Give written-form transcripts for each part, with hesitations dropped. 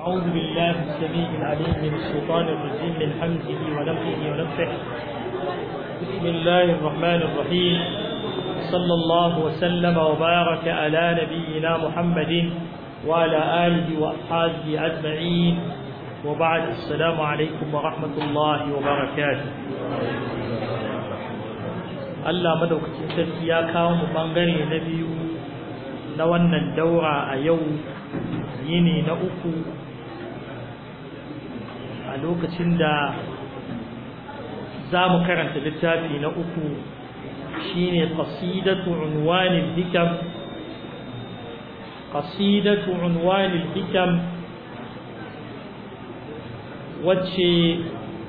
أعوذ بالله السميع العليم من الشيطان الرجيم من حمزه ونفخه ونفخه. بسم الله الرحمن الرحيم. صلى الله وسلم وبارك على نبينا محمد وعلى آله وأصحابه أجمعين، وبعد. السلام عليكم ورحمة الله وبركاته. Allah madaukakin sarki ya kawo mu bangare na biyu na wannan daura a yau, yini na uku, a lokacin da za mu karanta littafi na uku, shine qasidatu unwanil hikam. Qasidatu unwanil hikam wacce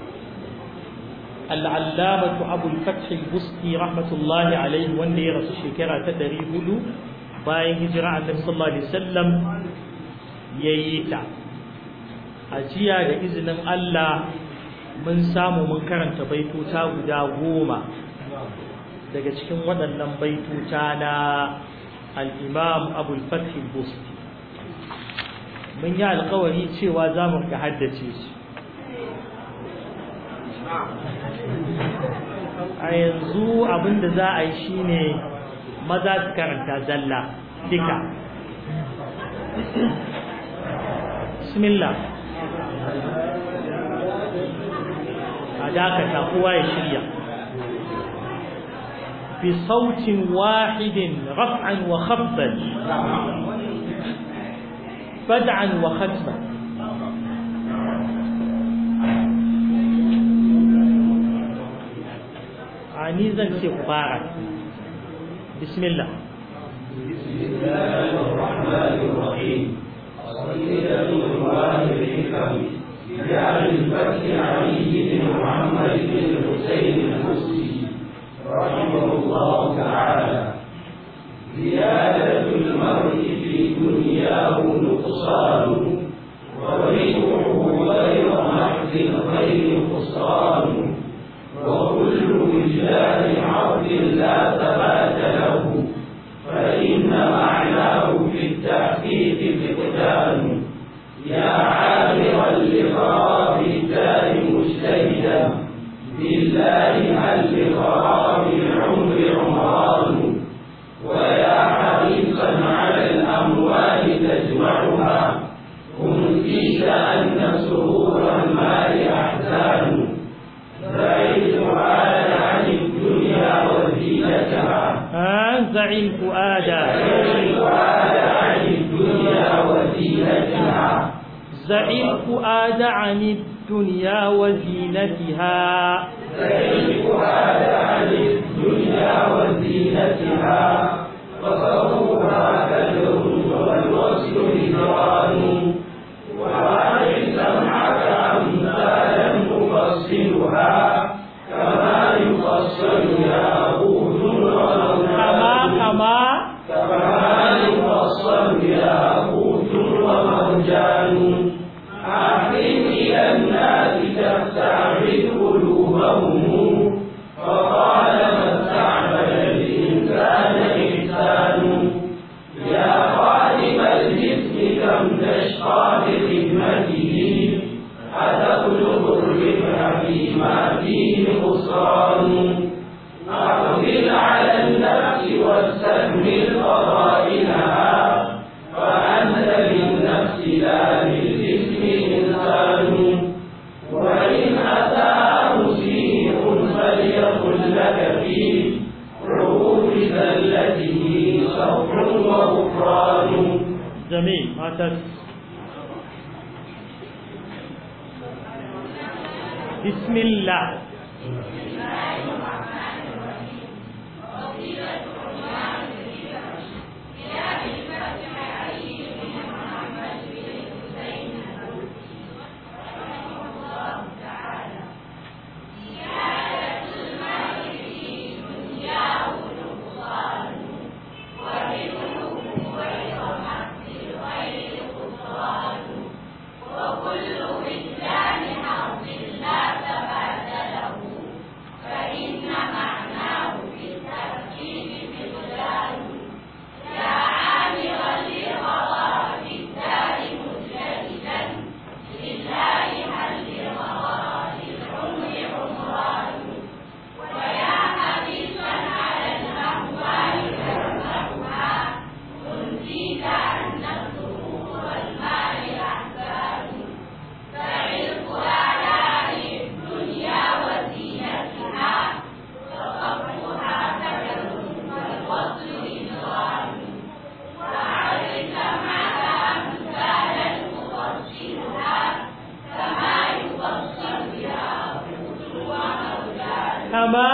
al'allamatu abul fath al-busti rahmatullahi alaihi, wanda ya rasu shekara ta 400 bayan hijira annabi sallallahu alaihi wasallam yayi ta. A jiya da izinin Allah mun samu mun karanta baituta guda 10 daga cikin waɗannan baituta na al-imam abul fath al-busti. Mun yi alƙawari cewa za mu ga haddace su. A yanzu abinda za a yi shine maza su karanta zalla duka. Bismillah. A dakata kowa ya shirya. Bi sautin wahidin raf'an wa khafdan, fad'an wa khatman. Ni zan ce ku fara. Bismillah. Bismillahir rahmanir rahim. Qasidatu unwanil hikam ya al-fath Ali bin Muhammad bin Husayn al-Busti rahimahullah ta'ala. Ziyadatul mar'i fi dunyahu nuqsan wa rihuhu ghayra mahdin ghayri khusran. وكل وجدان عبد لا ثبات له، فإن معناه في التحقيق فقدان. يا عامرا لخراب الدار مجتهدا بالله هل لخراب العمر عمران. ويا حريصا على الأموال تجمعها، أنسيت أن سرور المال أحزان. زع الفؤاد عن الدنيا وزينتها، زع الفؤاد عن الدنيا وزينتها، زع الفؤاد عن الدنيا وزينتها، زع الفؤاد عن الدنيا وزينتها. فصبرها كدر والوصل هجران، وأعرف سمعك أمثالا أفصلها كما يفصل ياقوت ومرجان. أحسن إلى الناس تستعبد قلوبهم، فطالما استعبد الإنسان إحسان. يا خادم الجسم كم تشقى بخدمته، أتطلب الربح فيما فيه خسران. أقبل على النفس واستكمل فضائلها، فأنت بالنفس لا بالجسم إنسان. وإن أتى مسيء فليقل لك في عروض ذلته صبر وغفران. جميل. بسم الله. وكل وجدان حظ لا ثبات له، فإن كما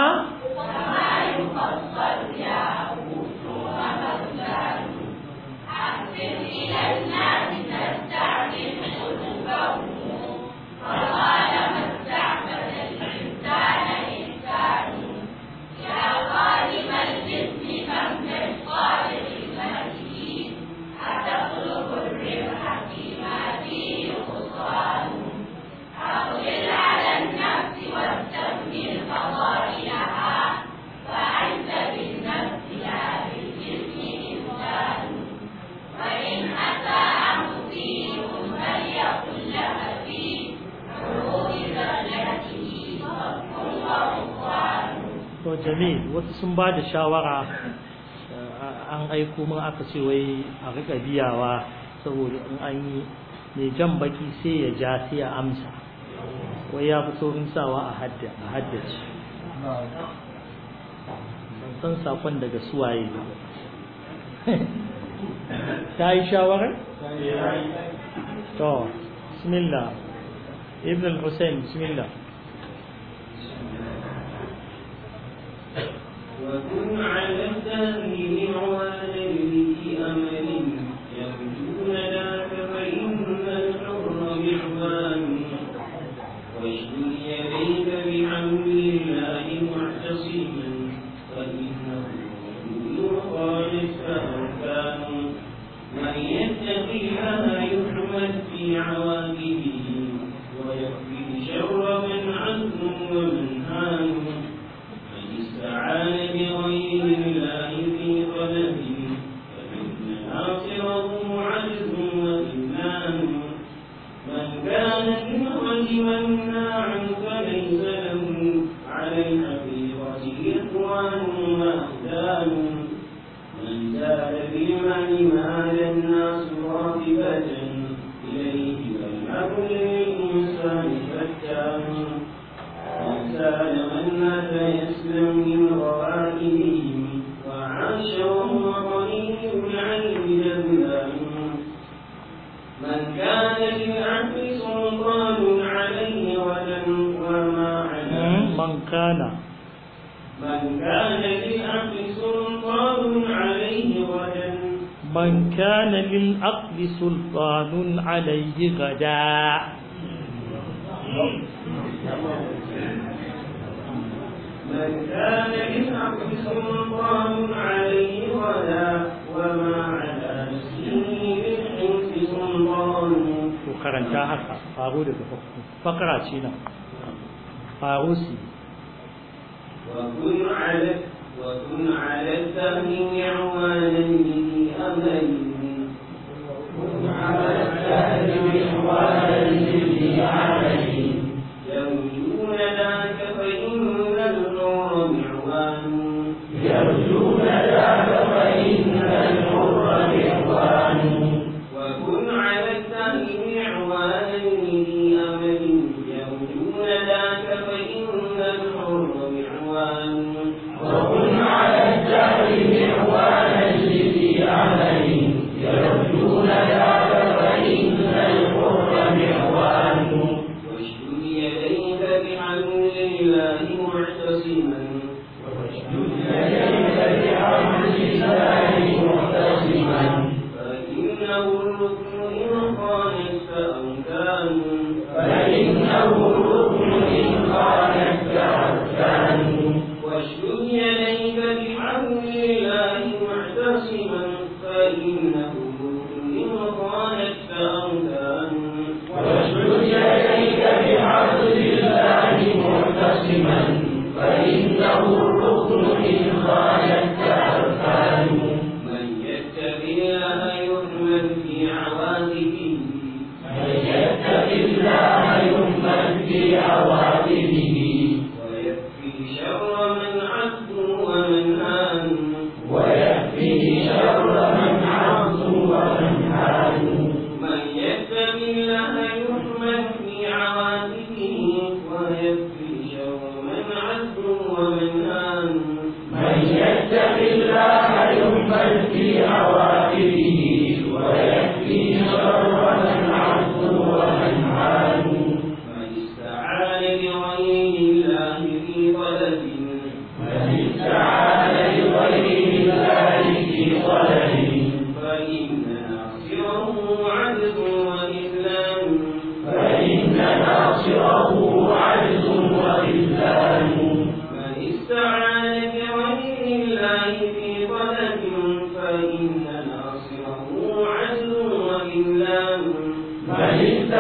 to jamil wasu sun ba da shawara an aiko min aka ce wai a rika biyawa saboda in an yi mai jan baki sai ya ja sai ya amsa wai ya fi saurin sawa a haddace ban san sakon daga suwaye ba ta yi shawarar? to bismillah ibn al-Husayn bismillah وكن على الدهر عوانا بأمل يرجون ذاك فإن الحر معوان واشدد يديك بحمد الله معتصما فإنه يخالف أركان من يتق الله يحمد في عواقبه ويكفي شر من عنه ومن هان استعان بغير الله في طلب فإن ناصره عجز وإمنان من كان من غير مناعا فليس له على الحقيقة إخوان وأخدان من زاد بالمال مال الناس راغبة إليه والعقل للإنسان فتان وسال من مات يسلم من غائبهم وعاش وهو قليل العلم جذلان من كان للعقل سلطان عليه غدا وما عليه من كان للعقل سلطان عليه غدا من كان للعقل سلطان عليه غدا من كان للعقل سلطان عليه غدا وما على نفسه بالحنس سلطان وقرنتا haka faru daga fakara ce nan farusi وكن على الدهر معوانا به أمل كن على الدهر معوانا به أمل يرجون ذاك فإن الحر معوان يرجون ذاك فإن الحر معوان وكن على الدهر معوانا به أمل يرجون ذاك فإن الحر معوان وكن على الدهر معوانا به أمل يرجون ذاك فإن الحر معوان واشدد يديك بحمد الله معتصما فإنه الركن إن خانت فأمكان واشدد يديك بحمد الله معتصما فإنه الركن إن خانت فأمكان من يتق الله يحمد في عواقبه ويكفي شر من عبد ومن هان من يتق الله يحمد في عواقبه ويكفي شر من عبد ومن هان من استعان بغير الله في طلبه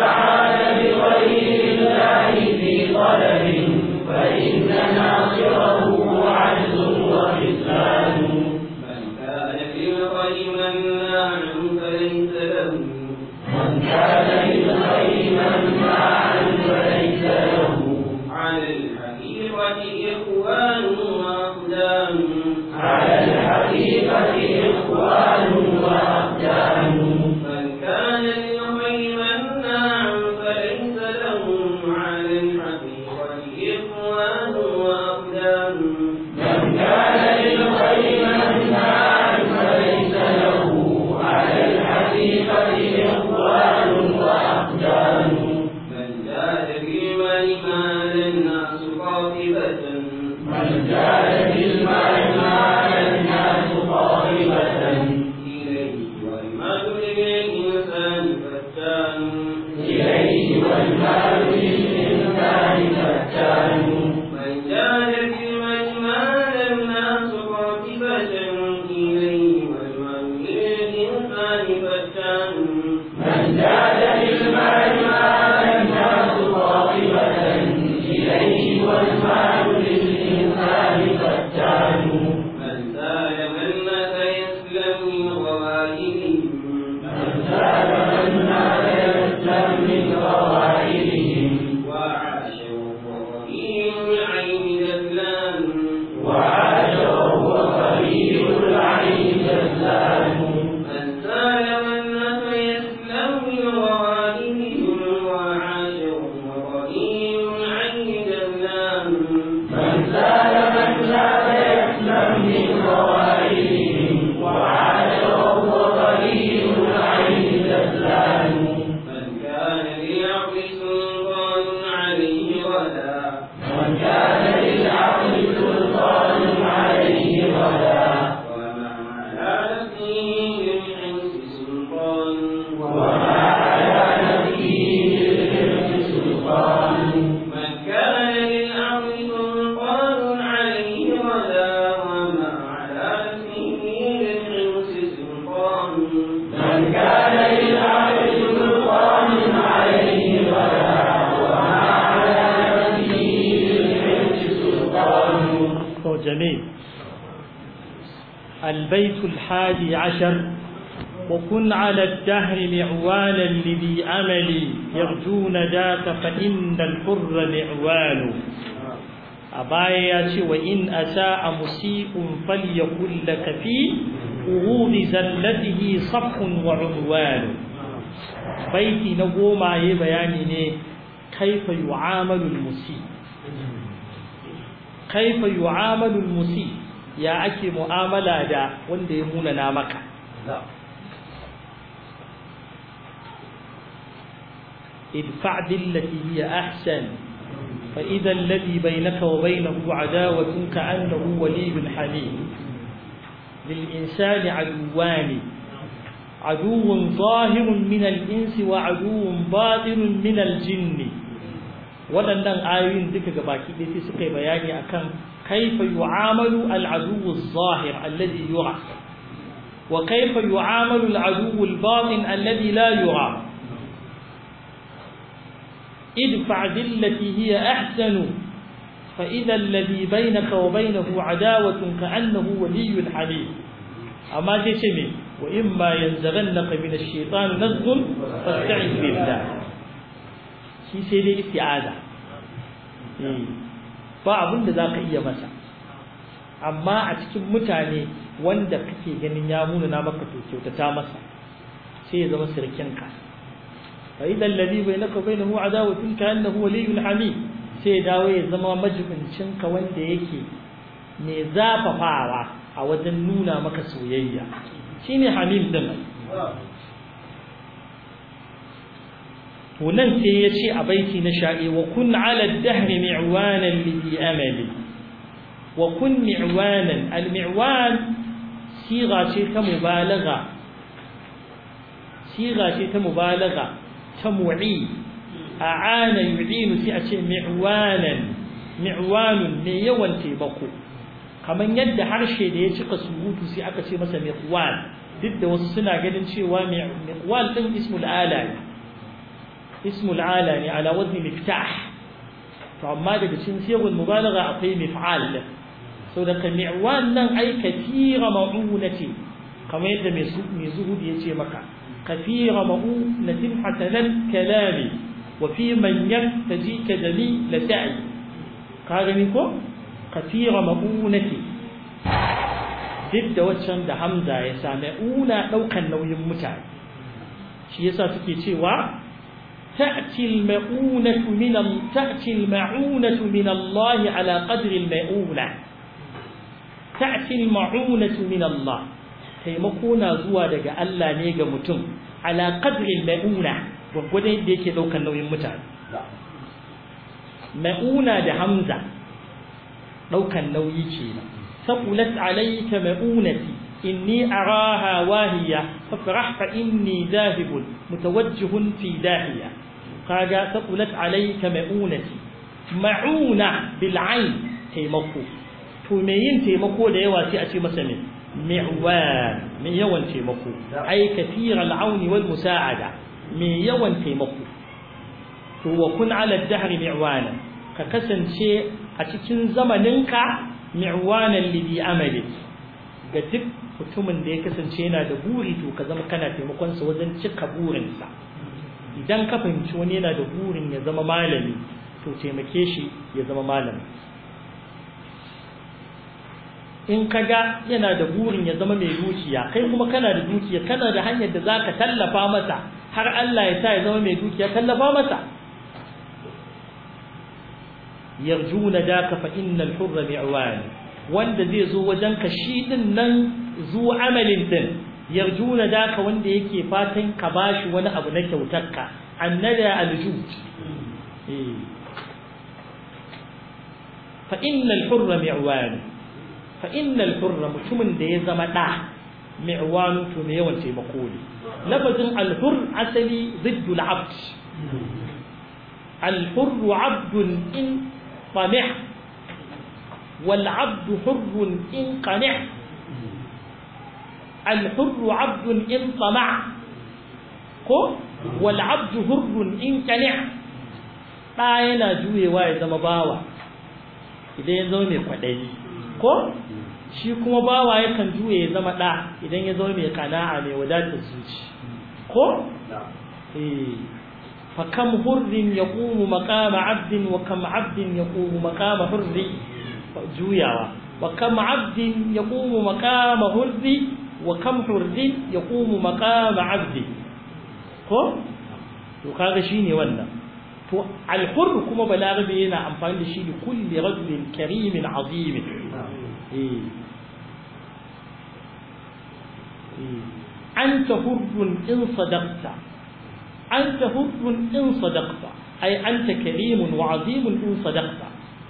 تعالى بغير الله في طلب فإن ناصره عجز وخذلان من كان للخير مناعا فليس له من كان للخير مناعا فليس له على الحقيقة إخوان وأقدام على الحقيقة إخوان وأقدام من كان للخير مناعا فليس له على الحقيقة إخوان وأقدام من كان للخير مناعا فليس له على الحقيقة إخوان وأقدام من جاد بالمال مال الناس قاطبة من جاد بالمال مال الناس قاطبة إليه والمال للإنسان فتان إليه والمال للإنسان فتان من جاد بالمال مال الناس قاطبة إليه والمال للإنسان فتان من جاد بالمال مال الناس قاطبة إليه والمال للإنسان فتان من سالم الناس يسلم من غوائبهم من سالم الناس يسلم من غوائبهم وعاش وهو قليل العين جزلان وعاش وهو قليل العين جزلان من سالم الناس يسلم من غوائبهم وعاش وهو قليل العين جزلان من سالم الناس يسلم من غوائبهم وعاش وهو قليل العين جزلان من كان للعقل سلطان عليه غدا من كان للعقل سلطان عليه غدا وما على نفسه للحرص سلطان وما على نفسه للحرص سلطان من كان للعقل سلطان عليه غدا وما على نفسه للحرص سلطان من كان للعقل سلطان عليه غدا وما على نفسه للحرص سلطان. جميل. البيت 11 وكن على الدهر معوانا لذي أمل يرجون ذاك فإن الحر معوان أبايا وإن أساء مسيء فليقل لك في أغوض زلته صف وعنوان بيتي نقوم عليه بياني كيف يعامل المسيء كيف يعامل المسيء يا أكي مؤاملة دا وندي موننا مكة ادفع بالتي هي أحسن فإذا الذي بينك وبينه عداوة كأنه ولي حميم للإنسان عدوان عدو ظاهر من الإنس وعدو باطن من الجن waɗannan ayoyin duka gabaki ɗaya sai suka yi bayani akan kaifa yu'amalu al-adu az-zahir alladhi yura wa kaifa yu'amalu al-adu al-batin alladhi la yura idfa' billati hiya ahsanu fa idha alladhi baynaka wa baynahu adawatun ka'annahu waliyyun hamim amma sai ce me wa imma yanzaghannaka min ash-shaytan nazghun fasta'iz billah shi sai dai isti'aza ba abin da zaka iya masa amma a cikin mutane wanda kake ganin ya munana maka to kyautata masa sai ya zama sirkinka fa idan ladhi bainaka bainahu adawatun ka annahu waliyyun hamim sai ya dawo ya zama majibincinka wanda yake mai zafafawa a wajen nuna maka soyayya shine hamim din wannan sai ya ce a baiti na sha'i wa kun ala ad-dahr mi'wanan li amali wa kun mi'wanan al-mi'wan siga ce ta mubalagha ta mu'i a'ana yu'inu sai a ce mi'wanun ne yawan taimako kaman yadda harshe da ya cika surutu sai aka ce masa mi'wan duk da wasu suna ganin cewa mi'wan din ismul ala ismul ala ne ala wazni miftah to amma daga cikin siyagul mubalagha akwai mif'al so da mi'wan nan ai kathira ma'unati kamar yadda mai zuhudi yace maka kathira ma'unatin hasanan kalami wa fi man yaktaji kadami la sa'i ka gani ko kathira ma'unati duk da waccan da hamza ya same una daukan nauyin mutane shi yasa suke cewa تأتي المؤونة من الله على قدر المؤونة تأتي المعونة من الله تيمكونا زوا دغا الله ne ga mutum ala qadri al-mauna gurgurdan yadda yake daukan nauyin mutane mauna da hamza daukan nauyi kenan saqulat alayka maunati inni araha wahiya fafrah fa inni dhahibun mutawajjihun fi dahiya kaga saqulat alayka maunati mauna bil ain taimako to me yin taimako da yawa sai a ce masa me mi'wan me yawan taimako ai kathira al auni wal musa'ada me yawan taimako to wa kun ala ad-dahr mi'wana ka kasance a cikin zamaninka mi'wanan li amali ga duk mutumin da ya kasance yana da buri to ka zama kana taimakon sa wajen cika burinsa idan ka fahimci wani yana da burin ya zama malami to taimake shi ya zama malami in kaga yana da burin ya zama mai dukiya kai kuma kana da dukiya kana da hanyar da zaka tallafa masa har Allah ya sa ya zama mai dukiya tallafa masa yarjuna daka fa innal hurra mi'wan wanda zai zo wajen ka shi din nan zuwa amalin din yarjuna daka wanda yake fatan ka bashi wani abu na kyautarka annada aljud fa innal hurra mi'wan fa innal hurra mutumin da ya zama da mi'wan to me yawan taimako ne lafazin alhur asali ziddu al'abd alhur 'abdun in طمع والعبد حر إن قنع الحر عبد إن طمع والعبد حر إن قنع yana juyewa ya zama bawa idan ya zama mai kwaɗayi shi kuma bawa yakan juye ya zama ɗa idan ya zama mai kana'a mai wadatar zuci فكم حر يقوم مقام عبد وكم عبد يقوم مقام حر جوياوا وكم عبد يقوم مقام حر وكم حر يقوم مقام عبد to kaga shine wannan to al-hurr kuma balaghi yana amfani da shi da kulli rajulin karimin azim anta hurrun in sadaqta أنت حر إن صدقت أي أنت كريم وعظيم إن صدقت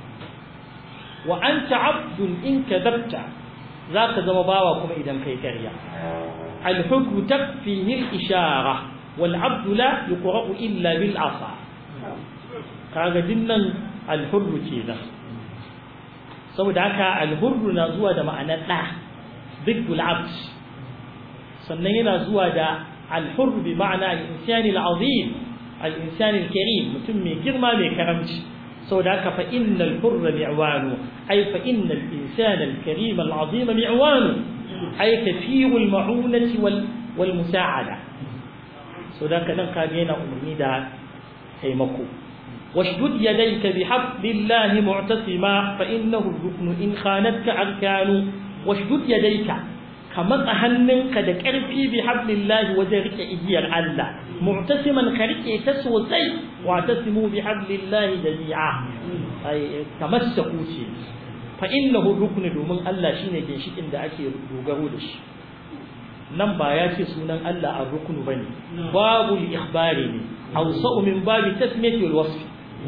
وأنت عبد إن كذبت ذاك زمباوكم إذا كي كريا الحكم تكفيه الإشارة والعبد لا يقرأ إلا بالعصا كاغا دينن الحر كذا saboda haka al-hurr na zuwa da ma'anar da bidul abd sannan yana zuwa da الحر بمعنى الإنسان العظيم الإنسان الكريم متم كرما بكرمش سوداك فإن الحر معوان أي فإن الإنسان الكريم العظيم معوان أي كثير المعونة والمساعدة سوداك ننقى بينا أمني دا هيمكو واشدد يديك بحبل الله معتصما فإنه الركن إن خانتك أركان واشدد يديك kamar a hannunka da ƙarfi bi hablillahi wajen rike igiyar Allah mu'tasiman ka rike ta sosai wa tasimu bi hablillahi jami'a ay tamassaku ce fa innahu rukn domin Allah shine ginshikin da ake dogaro da shi nan ba ya ce sunan Allah ar-rukn bane babul ikhbari ne awsa'u min babi tasmiyati wal wasf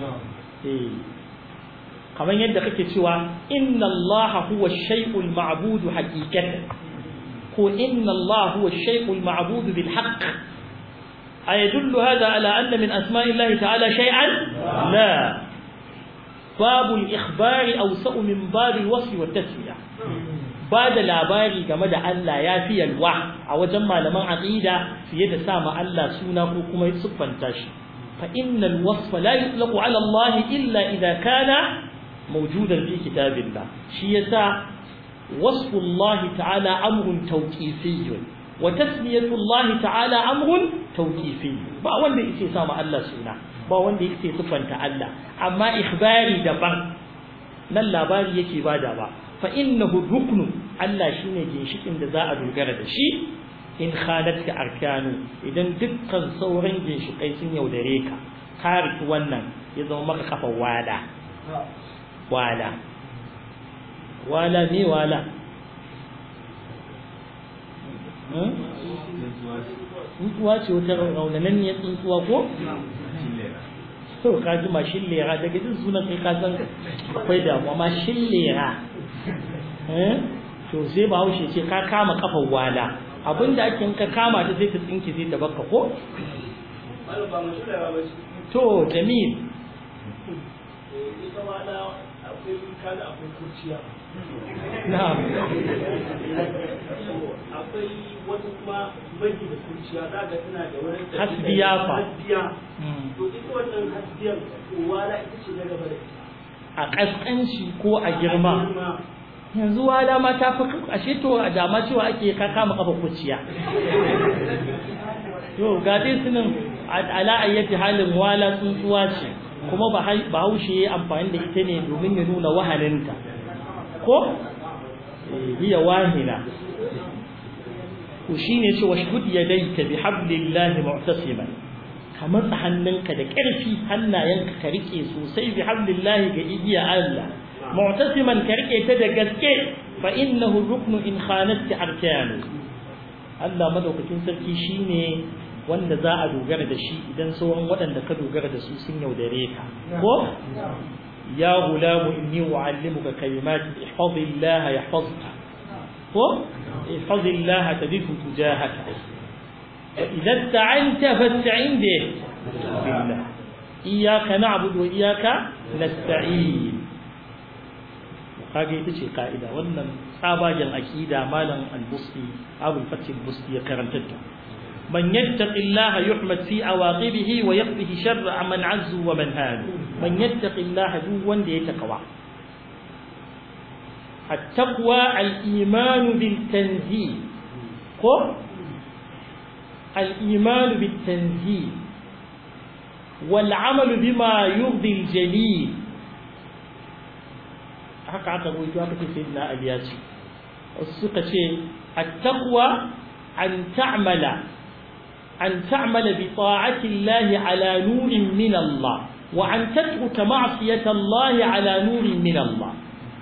kamar yadda kake cewa inna Allah huwa ash-shay'ul ma'budu haqiqatan إن الله هو الشيء المعبود بالحق أيدل هذا على أن من أسماء الله تعالى شيئا لا باب الإخبار أوسع من باب الوصف والتسمية بعد labari game da Allah ya fi yalwa a wajen malaman aqida fiye da sama Allah suna ko kuma siffanta shi fa innal wasfa la yutlaqu ala Allah illa idha kana mawjudan fi kitabillah shi yasa wasfu Allah ta'ala amrun tawqifiyyun wa tasmiyatu Allah ta'ala amrun tawqifiyyun ba wanda yake sa ma Allah suna ba wanda yake sifanta Allah amma ikhbari daban nan labari yake bada ba fa innahu ruknu Allah shine ginshikin da za a dogara da shi in khalatka arkanu idan dukkan sauran ginshikai sun yaudare ka ka riki wannan ya zama maka kafa wala ne wala tsuntsuwa ce wata raunanan ne tsuntsuwa ko to ka ji mashin lera daga jin sunan kai ka san akwai damuwa mashin lera to sai ba haushe ce ka kama kafar wala abinda ake ka kama ta sai ta tsinke sai ta baka ko to jamil ita ma da akwai kada akwai kurciya na'am akwai wata kuma mai da kurciya za ga tana da wani hasbiya fa to ita wannan hasbiyar wala ita ce na gaba da ita a kaskanci ko a girma yanzu wala ma ta fi ashe to a dama cewa ake ka kama kafa kurciya to ga dai sunan ala ayyati halin wala tsuntsuwa ce kuma bahaushe ya amfani da ita ne domin ya nuna wahalinta ko hiya wahina ko shine ce washhud yadayka bihablillahi mu'tasiman kamar hannunka da ƙarfi hannayenka ka rike sosai bihablillahi ga igiya Allah mu'tasiman ka rike ta da gaske fa innahu ruknu in khanat arkanu Allah madaukakin sarki shine wanda za a dogara da shi idan sauran waɗanda ka dogara da su sun yaudare ka ko ya gulamu inni uallimuka kalimat ihfazillah yahfazka ko ihfazillah tadfu tujahaka idza ta'anta fasta'in billah iyyaka na'budu wa iyyaka nasta'in kage ita ce ka'ida wannan tsabagen aqida malam al-busti abul fath al-busti ya karanta ta من يتق الله يحمد في عواقبه ويقضي شر من عز ومن هان من يتق الله دو وند يتقوى التقوى الإيمان بالتنزيل الإيمان بالتنزيل والعمل بما يرضي الجليل haka aka goyi haka sayyidina Ali ya ce suka ce التقوى أن تعمل بطاعة الله على نور من الله وأن تترك معصية الله على نور من الله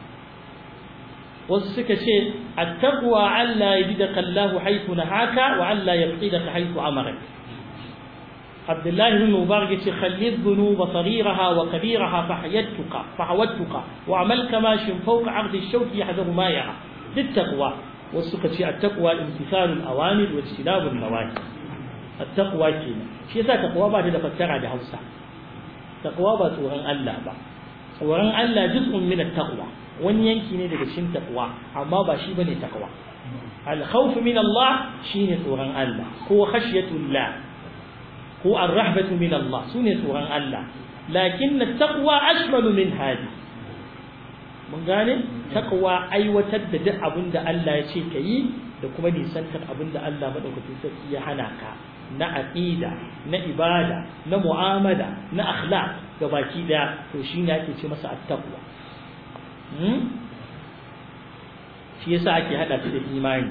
والسكشي التقوى ألا يجدك الله حيث نهاك وألا يبعدك حيث أمرك عبد الله بن مبارك خلي الذنوب صغيرها وكبيرها فحوتك وعمل كماش فوق عرض الشوك يحذر ما يرى للتقوى والسكشي التقوى امتثال الأوامر واجتناب النواهي التقوى كينا shi yasa taqwa ba ta da fassara da Hausa taqwa ba tsoron Allah ba tsoron Allah juz'un min at-taqwa wani yanki ne daga cikin taqwa amma ba shi bane taqwa al-khawf min Allah shine tsoron Allah ko khashyatullah ko ar-rahbatu min Allah sune tsoron Allah lakin at-taqwa ashmalu min hadi mun gane taqwa aiwatar da duk abinda Allah ya ce kai da kuma nisantar abinda Allah madaukakin sarki ya hana ka na aqida na ibada na mu'amala na akhlaq gabaki daya to shine ake ce masa at-taqwa shi yasa ake hada shi da imani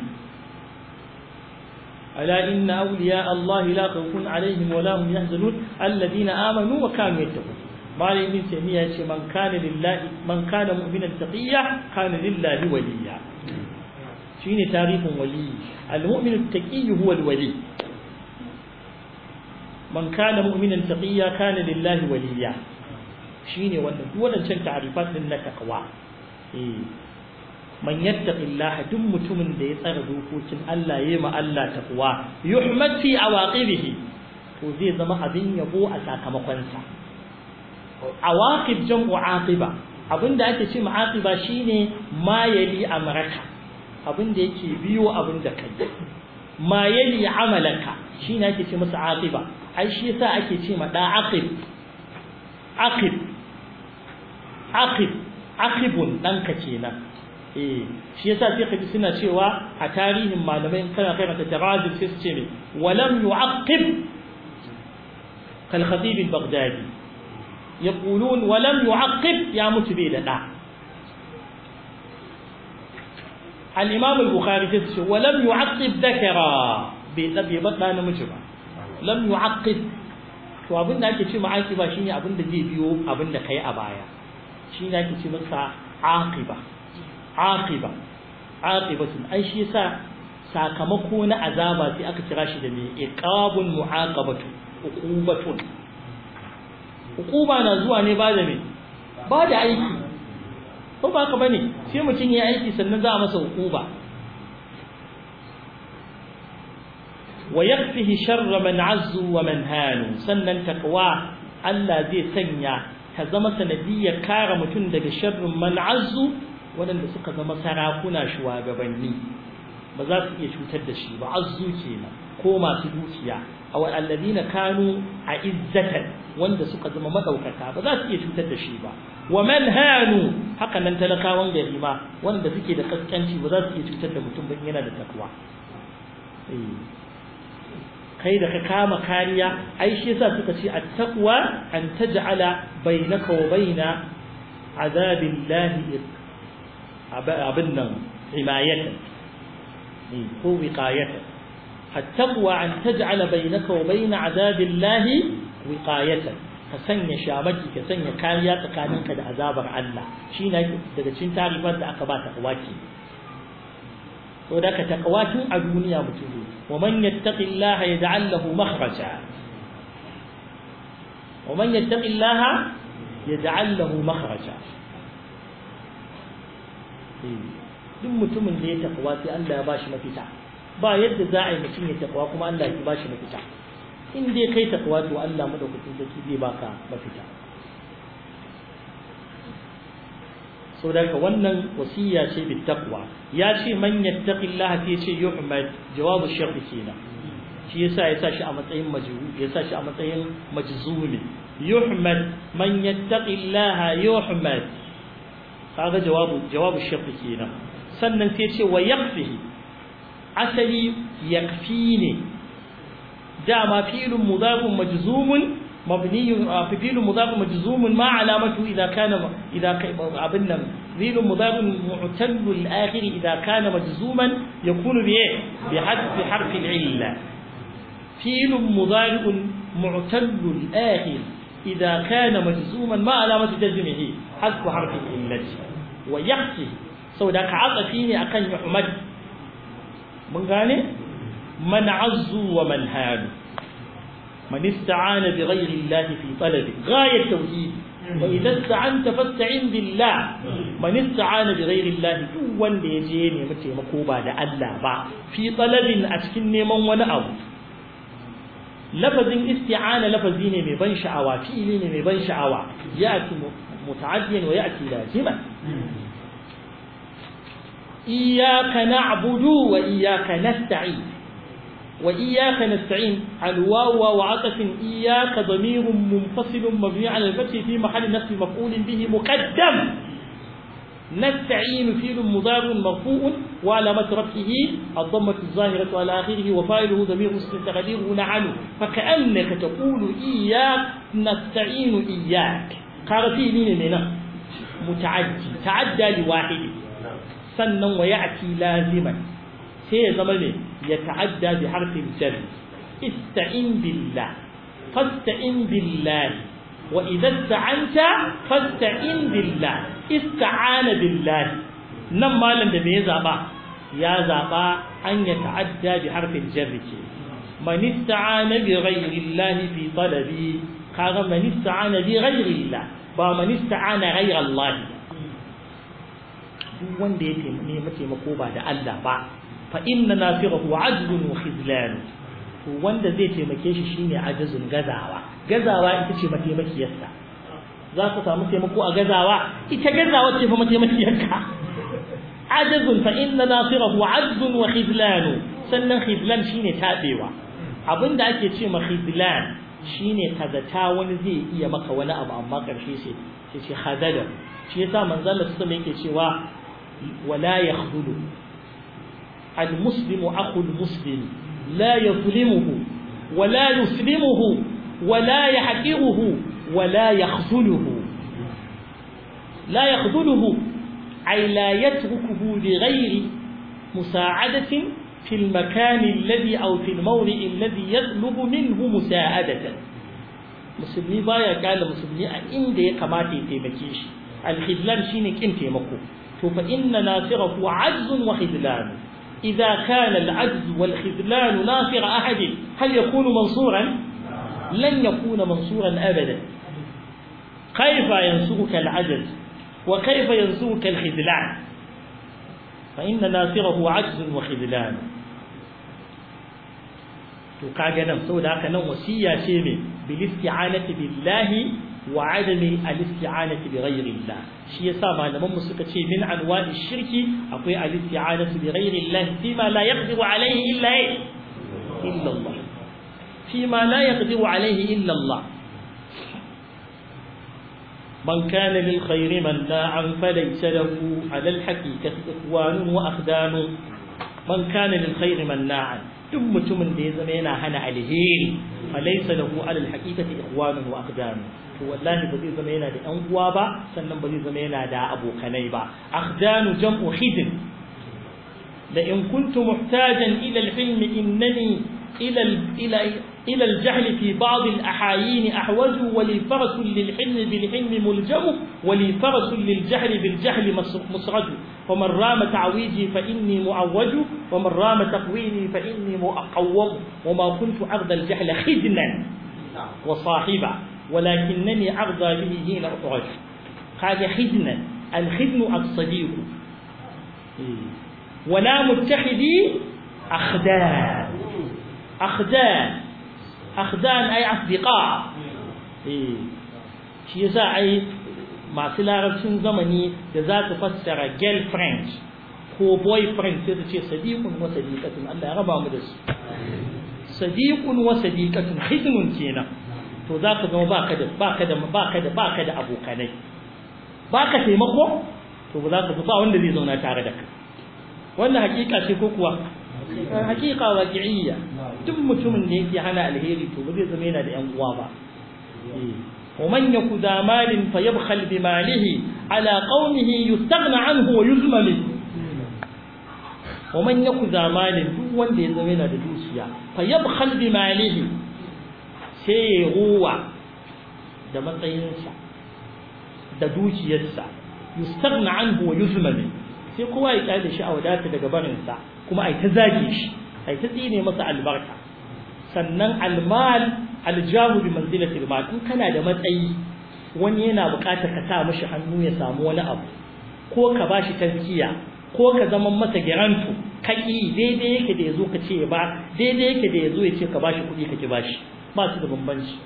ala inna awliya Allah la khawfun alaihim wa la hum yahzanun alladhina amanu wa kanu yattaqun mali ibn taymiya yace man kana mu'minan taqiyya kana lillahi waliya shine tarifin wali al-mu'minu at-taqiyyu huwa al-wali man kana mu'minan taqiyya kana lillahi waliya shine wannan can ta'rifat din na taqwa man yattaqillaha duk mutumin da ya tsara dokokin Allah yayi ma Allah taqwa yuhmad fi awaqibihi to zai zama abin yabo a sakamakon sa awaqib jam'u aqiba abinda ake ce ma aqiba shine ma yali amraka abinda yake biyo abinda kai ma yali amalaka shine ake ce masa aqiba ai shi yasa ake ce ma da aqibun danka kenan shi yasa sai kaji suna cewa a tarihin malamai kana karanta tarajim sai su ce ne walam yu'aqib kal khatib al-baghdadi yaqulun walam yu'aqib ya mutu bai da da al-imam al-bukhari sai ce walam yu'aqib dhakara bai bada namiji ba lam yu'aqib to abin da ake ce ma aqiba shine abin da zai biyo abin da kai a baya shine ake ce masa aqibatun ai shi yasa sakamako na azaba sai aka kira shi da me iqabun muaqabatu uquba na zuwa ne ba da me ba da aiki ko ba ka bane sai mutun yayi aiki sannan za a masa uquba wa yakfihi sharra man azzu wa man hanu sannan taqwa Allah zai sanya ta zama sanadiyar kare mutun daga sharrin man azzu waɗanda suka zama sarakuna shugabanni ba za su iya cutar da shi ba azzu kenan ko masu dukiya aw alladhina kanu a izzatan wanda suka zama madaukaka ba za su iya cutar da shi ba wa man hanu haka nan talakawan gari ma wanda suke da kaskanci ba za su iya cutar da mutum ba yana da takwa kai da ka kama kariya ai shi yasa suka ce at-taqwa an taj'ala bainaka wa baina azabillahi abin nan himayatan ko wiqayatan at-taqwa an taj'ala bainaka wa baina azabillahi wiqayatan ka sanya shamaki ka sanya kariya tsakaninka da azabar Allah shine daga cikin tarifar da aka ba taqwa ke to da ka taqwa tun a duniya mutum wa man yattaqillaha yaj'al lahu makhraja wa man yattaqillaha yaj'al lahu makhraja duk mutumin da ya takwa sai Allah ya bashi mafita ba yadda za a yi mutum ya takwa kuma Allah ya bashi mafita in dai kai takwa to Allah madaukakin sarki zai baka mafita so da ka wannan wasiya ce bi takwa ya ce man yattaqillaha sai ce yuhmad jawabu sharri kenan shi yasa ya sa shi a matsayin majzum ya sa shi a matsayin majzumi yuhmad man yattaqillaha yuhmad kaga jawabu sharri kenan sannan sai ce wa yakfihi asali yakfini dama fi'lun mudafun majzumun mabniyun fi'lun mudafun majzumun ma alamatu idha kana abinnan fi'lun mudafun mu'tallu al-akhir idha kana majzuman yakunu bi hadfi harfi al-illa fi'lun mudafun mu'tallu al-akhir idha kana majzuman ma alamatu jazmihi hadfu harfi al-illa wa yakfi saboda ka azafi ne akan yuhmad mun gane man azzu wa man hadu man ista'ana bi ghayri Allah fi talabi ghayat tawhid wa idha ista'anta fasta'in billah man ista'ana bi ghayri Allah duk wanda yaje ne mu taimako ba da Allah ba fi talabin a cikin neman wani abu lafazin isti'ana lafazi ne mai ban sha'awa fi'ili ne mai ban sha'awa ya'ti muta'addiyan wa ya'ti laziman إياك نعبد وإياك نستعين وإياك نستعين الواو وعطف إياك ضمير منفصل مبني على الفتح في محل نصب مفعول به مقدم نستعين فعل مضارع مرفوع وعلامة رفعه الضمة الظاهرة على آخره وفاعله ضمير تقديره نعم فكأنك تقول إياك نستعين إياك قال فيه مين متعدي تعدى لواحد sannan wa ya'ti laziman sai ya zama ne ya ta'adda bi harfin jar ista'in billah fasta'in billah wa idza ista'anta fasta'in billah ista'ana billah nan malam da me ya zaba an ya ta'adda bi harfin jar ke man ista'ana bi ghayri Allah fi talabi kaga man ista'ana bi ghayri Allah ba man ista'ana ghayra Allah duk wanda ya nemi taimako ba da Allah ba fa inna nasirahu ajzun wa khizlan to wanda zai taimake shi shine ajzun gazawa ita ce mataimakiyarsa za ka samu taimako a gazawa ita gazawa ce fa mataimakiyarka ajzun fa inna nasirahu ajzun wa khizlan sannan khizlan shine tabewa abinda ake ce ma khizlan shine kazata wani zai iya maka wani abu amma karshe sai ce khadada shi yasa manzo Allah sallallahu alaihi yake cewa wala yakhdulu al-muslimu akhu al-muslim la yuzlimuhu wala yuslimuhu wala yahqiruhu wala yakhdhuluhu la yakhdhuluhu ay la yatrukuhu bighayri musa'adatin في المكان الذي أو في الموضع الذي يطلب منه مساعدة مسلمي بايا قال مسلمي عند كما تيمكيش الخذلان شيني كن تيمكو فإن ناصره عجز وخذلان إذا كان العجز والخذلان ناصر أحد هل يكون منصورا؟ لن يكون منصورا أبدا كيف ينصرك العجز وكيف ينصرك الخذلان فإن ناصره عجز وخذلان to kaga nan saboda haka nan wasiya ce me bil isti'anati billahi wa adami al isti'anati bi ghayri Allah shi yasa malaman mu suka ce min anwa'i shirki akwai al isti'anatu bi ghayri Allah fima la yaqdiru alayhi illa Allah fima la yaqdiru alayhi illa Allah من كان للخير مناعا فليس له على الحقيقة إخوان وأخدان من كان للخير مناعا duk mutumin da ya zama yana hana alheri falaysa lahu alal haqiqati ikhwanun wa aqdan to wallahi ba zai zama yana da ɗan uwa ba sannan ba zai zama yana da abokanai ba aqdanu jam'u khidn la in kuntu muhtajan ila al-hilm innani ila al-jahl fi ba'd al-ahayin ahwaju wa li faras lil-hilm bil-hilm muljamu wa li faras lil-jahl bil-jahl musraju ومن رام تعويجي فإني معوج ومن رام تقويني فإني مؤقوم وما كنت أرضى الجهل خدنا وصاحبا ولكنني أرضى به حين أطعج هذا خدنا الخدن الصديق ولا متخذي أخدان أي أصدقاء شيء أي masu larabcin zamani da za su fassara girlfriend ko boyfriend sai su ce sadiqun wa sadiqatun Allah ya raba mu da su sadiqun wa sadiqatun hidnun kenan to zaka zama baka da abokanai baka taimako to ba za ka ba wanda zai zauna tare da kai wannan hakika ce ko kuwa hakika waqi'iyya duk mutumin da yake hana alheri to ba zai zama yana da yan uwa ba ومن يك ذا مال فيبخل بماله على قومه يستغنى عنه ويذم منه ومن يك ذا مال duk wanda ya zama yana da dukiya fayabkhal bimalihi sai ruwa da matsayinsa da dukiyarsa yustaghna anhu wa yuzma min sai kowa ya kyale shi a wadata daga barinsa kuma ai ta zage shi ai ta tsine masa albarka sannan almal aljahu bi manzilati almal in kana da matsayi wani yana buƙatar ka sa mishi hannu ya samu wani abu ko ka bashi tazkiya ko ka zama masa garanto kaki daidai yake da yazo ka ce ba daidai yake da yazo ya ce ka bashi kuɗi ka ki bashi ba su da bambanci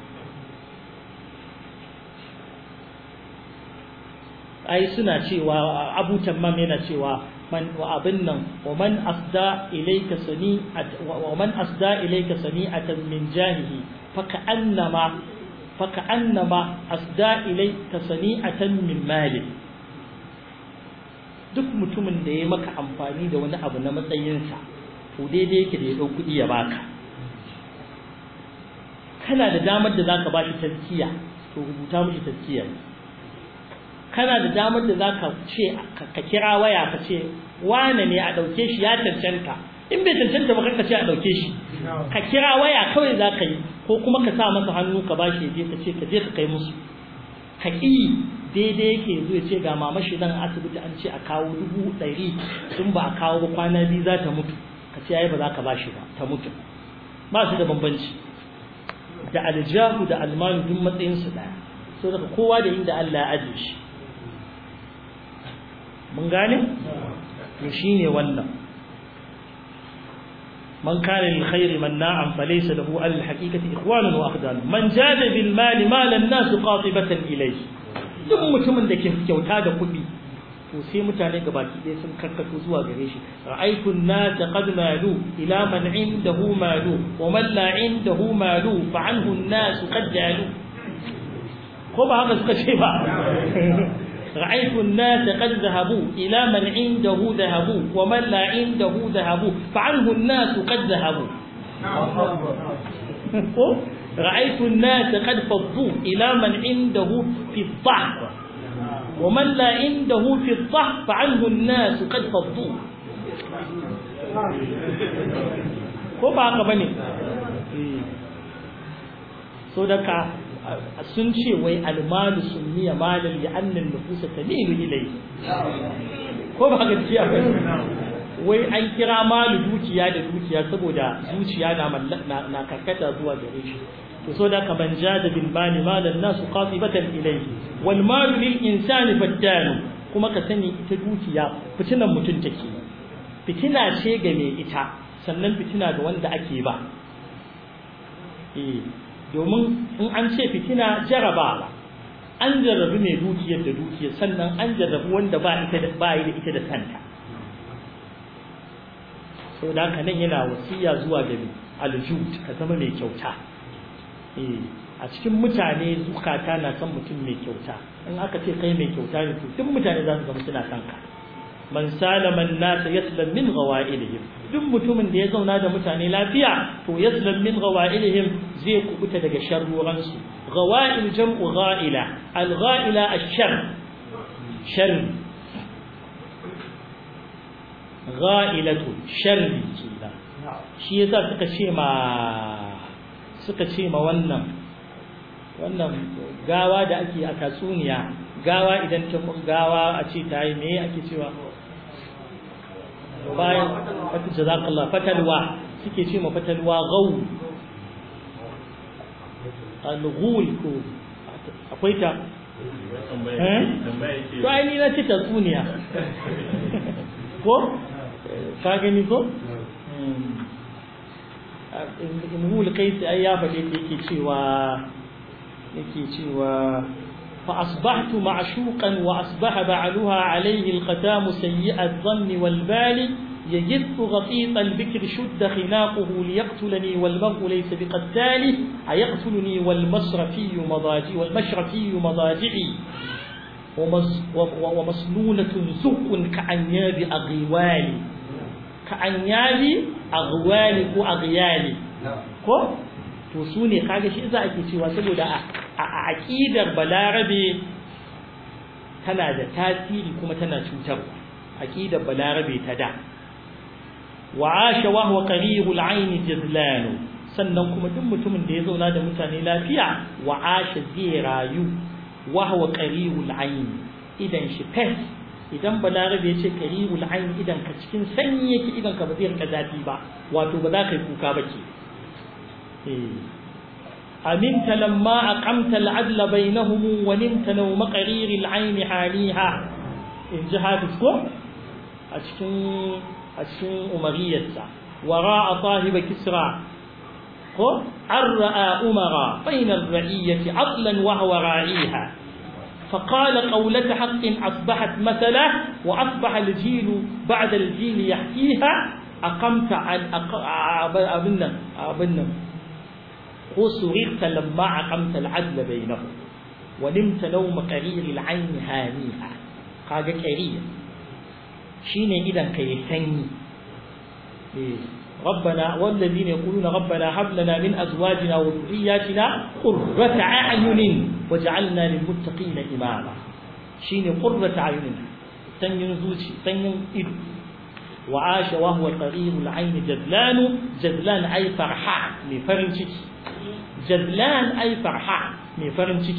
ai suna cewa Abu Tammam yana cewa ومن أصدى إليك سنيئة من جاهه فكأنما أصدى إليك سنيئة من ماله duk mutumin da ya maka amfani da wani abu na matsayinsa to daidai yake da ya ɗau kuɗi ya baka kana da damar da zaka bashi tazkiya to rubuta mishi tazkiyar kana da damar da zaka ce ka kira waya ka ce wane ne a dauke shi ya cancanta in bai cancanta ba ka ce a dauke shi ka kira waya kawai zaka yi ko kuma ka sa masa hannu ka bashi je ka ce ka je ka kai musu haƙi daidai yake zo ya ce ga mama shi nan asibiti an ce a kawo 100 in ba a kawo ba kwana biyu za ta mutu ka ce ai ba za ka bashi ba ta mutu ba su da bambanci da aljahu da almanu duk matsayin su daya so daga kowa da inda Allah ya aje shi mun gane to shine wannan man kana lil khairi manna'an falaysa lahu al haqiqati ikhwanun wa akhdan man jada bil mali malan nas qatibatan ilayhi duk mutumin da ke kyauta da kuɗi to sai mutane gabaki ɗaya sun karkato zuwa gare shi ra'aytu an-nas qad malu ila man indahu malu wa man la indahu malu fa anhu an-nas qad jalu ko ba haka suka ce ba رأيت الناس قد ذهبوا إلى من عنده ذهبوا ومن لا عنده ذهبوا فعنه الناس قد ذهبوا رأيت الناس قد فضوا إلى من عنده في الضعف ومن لا عنده في الضعف فعنه الناس قد فضوا ko ba haka bane so daga sun ce wai almalu sunniya malal li annan nufusa tamilu ilai ko ba haka ce wai an kira malu dukiya da dukiya saboda zuciya na karkata zuwa gare shi to so da ka banja da bil mali malan nasu qatibatan ilayhi wal malu lil insani fattan kuma ka sani ita dukiya fitinan mutun take fitina ce ga mai ita sannan fitina ga wanda ake ba domin in an ce fitina jaraba an jarrabi mai dukiyar da dukiyar sannan an jarrabi wanda ba yi da ita da kanta so da haka nan yana wasiya zuwa ga aljud ka zama mai kyauta a cikin mutane zukata na san mutum mai kyauta in aka ce kai mai kyauta ne to duk mutane za su zama suna san ka man salama an-nas yaslam min ghawailihim duk mutumin da ya zauna da mutane lafiya to yaslam min ghawailihim zai kubuta daga sharruran su ghawail jam'u ghaila al-ghaila ash-shar shar ghailatu sharri kila shi yasa suka ce ma wannan gawa da ake a tatsuniya gawa idan ta gawa a ce ta yi me ake cewa bayan jazakallah fatalwa suke ce ma fatalwa gawu al-ghul ko akwai ta to ai ni na ce tatsuniya ko ka gani ko in hul kai sai ya faɗe yake cewa فأصبحت معشوقا وأصبح بعلها عليه الختام سيء الظن والبال يجث غطيط البكر شد خناقه ليقتلني والمرء ليس بقتاله أيقتلني والمشرفي مضاجعي ومسنونة زق كأنياب أغوال وأغيال to su ne kaga shi za ake cewa saboda a aqidar balarabe tana da tasiri kuma tana cutarwa aqidar balarabe ta da wa asha wa huwa qarihul ayn jazlan sannan kuma duk mutumin da ya zauna da mutane lafiya wa asha zai rayu wa huwa qarihul ayn idan shi fes idan balarabe ya ce qarihul ayn idan ka cikin sanyi yake idan ka ba zai rika zafi ba wato ba za ka yi kuka ba ke أمنت لما أقمت العدل بينهم ونمت نوم قرير العين حاليها إن جهاتكم أشكن أمغية وراء طاهب كسرى أرأى أمرا بين الرعية عطلا وهو راعيها فقال قولة حق أصبحت مثلا وأصبح الجيل بعد الجيل يحكيها أقمت عن أبنا وسررت لما أقمت العدل بينهم ونمت نوم قرير العين هانيها قال قرير شين إذا كيسني ربنا والذين يقولون ربنا هب لنا من أزواجنا وذرياتنا قرة أعين وجعلنا للمتقين إماما شين قرة أعين سنين زوجي سنين إدو وعاش وهو قرير العين جذلان أي فرحاء لفرنشك جذلان أي فرحاء لفرنشك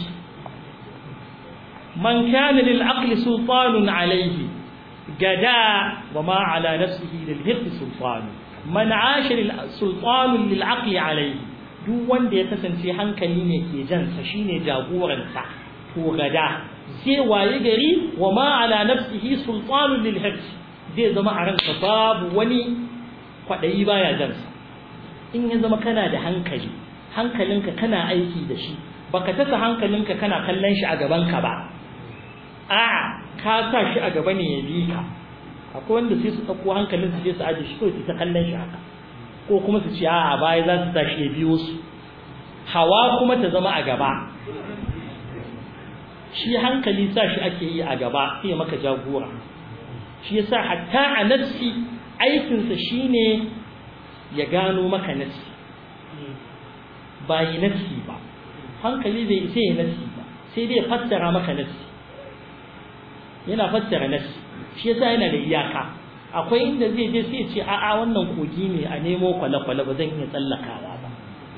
من كان للعقل سلطان عليه جداء وما على نفسه للهرس سلطان من عاش سلطان للعقل عليه duk wanda ya kasance hankali ne ke jansa shine jagoransa to gada sai waye gari wa ma ala nafsihi sultanun lil hirs zai zama a ranka babu wani kwadayi baya jansa in ya zama kana da hankali hankalinka kana aiki da shi baka tasa hankalinka kana kallon shi a gaban ka ba a ka sa shi a gaba ne ya bi ka akwai wanda sai su ɗauko hankalin su je su aje shi kawai su ta kallon shi haka ko kuma su ce a baya za su sa shi ya biyo su hawa kuma ta zama a gaba shi hankali sa shi ake yi a gaba sai maka jagora shi yasa hatta a nafsi aikinsa shine ya gano maka nafsi ba yi nafsi ba hankali bai isa ya nafsi ba sai dai ya fassara maka nafsi yana fassara nafsi shi yasa yana da iyaka akwai inda zai je sai ya ce a'a wannan kogi ne a nemo kwale-kwale ba zan iya tsallakawa ba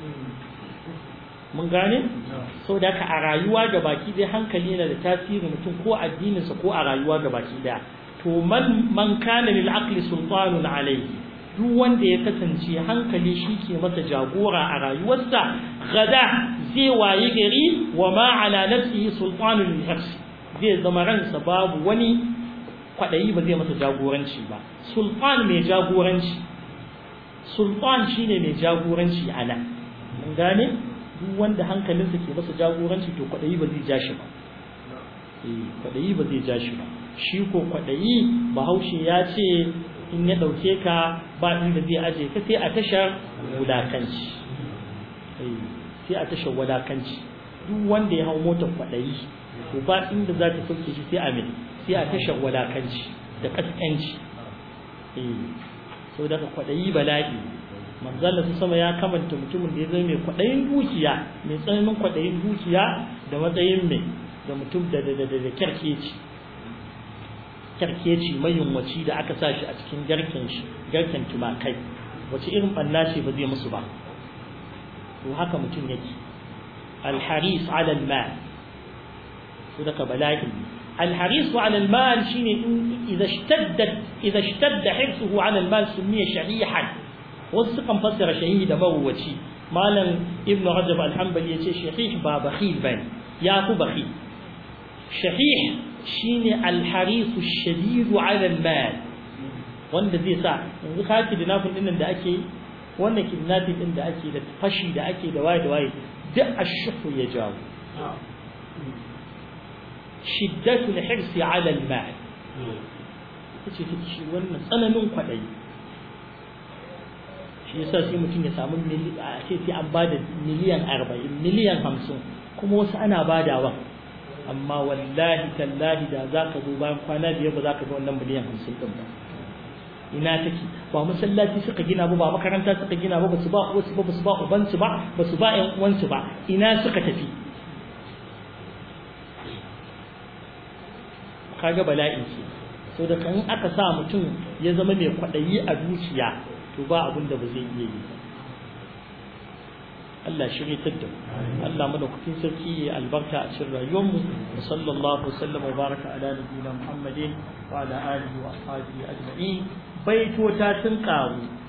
mun gane saboda haka a rayuwa ga baki dai hankali yana da tasiri mutum ko addininsa ko a rayuwa ga baki daya to man kana lil aqli sultanun alayhi duk wanda ya kasance hankali shi ke masa jagora a rayuwarsa gada zai waye gari wa ma ala nafsihi sultanun li nafsi zai zama ransa babu wani kwadayi ba zai masa jagoranci ba sultan mai jagoranci sultan shine mai jagoranci ana mun gane duk wanda hankalinsa ke masa jagoranci to kwadayi ba zai ja shi ba kwadayi ba zai ja shi ba shi ko kwadayi bahaushe ya ce in ya dauke ka ba inda zai aje ka sai a tashar wulakanci sai a tashar wulakanci duk wanda ya hau motar kwadayi to ba inda za ta sauke shi sai a mai sai a tashar wulakanci da kaskanci sau daga kwadayi bala'i manzala su sama ya kamanta mutumin da ya zama mai kwadayin dukiya mai tsananin kwadayin dukiya da matsayin mai da mutum da kyarkeci mai yunwaci da aka sa shi a cikin garken tumakai wace irin banna ce ba zai musu ba to haka mutum yake alharis ala almal so daga bala'i alharis ala almal shine idza ishtadda hirsuhu ala almal sumiya shahihan wasu kan fassara shahihi da mawuwaci malam ibnu rajab al-hanbali yace shahih ba bakhil bane ya ku bakhil shahih shine al-harisu shadidu ala al-mal wanda zai sa yanzu ka kidnapping din da ake wannan kidnapping din da ake da fashi da ake da waye duk ashuhu ya jawo shiddatu al-hirsi ala al-mal kace shi wannan tsananin kwadayi shi yasa sai mutum ya samu sai an bada miliyan 40 miliyan 50 kuma wasu ana badawa amma wallahi tallahi da zaka zo bayan kwana biyar ba zaka ga wannan miliyan 50 din ba ina take ba masallaci suka gina ba makaranta suka gina ba basu ba wasu ba basu ba ubansu ba basu ba ƴan uwansu ba ina suka tafi kaga bala'i ce so da kan aka sa mutum ya zama mai kwadayi a zuciya to ba abin da ba zai iya yi Allah shiryatar da mu Allah madaukakin sarki ya albarka a cikin rayuwar mu sallallahu wasallam wa baraka ala nabiyina Muhammadin wa ala alihi wa ashabihi ajma'in baitota sun karu